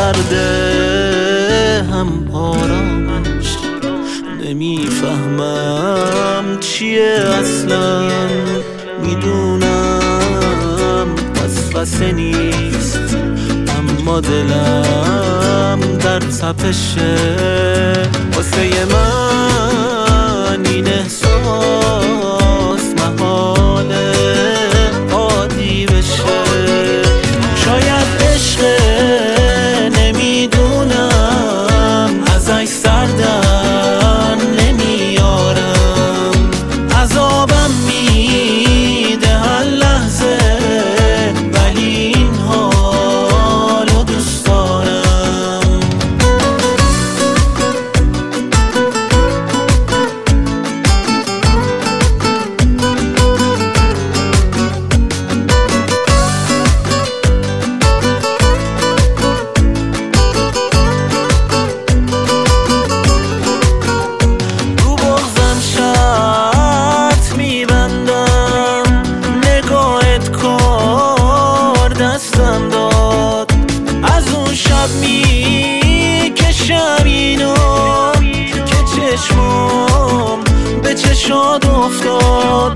درده هم آرامش. نمیفهمم چیه اصلا، میدونم وسوسه نیست، اما دلم در تپشه. واسه من این احساس محاله عادی بشه. شاید عشق نمیدونم، ازش سردن نمیارم، عذابم میده هر لحظه، ولی این حالو دوست دارم. میکشم اینو که چشمم به چشات افتاد.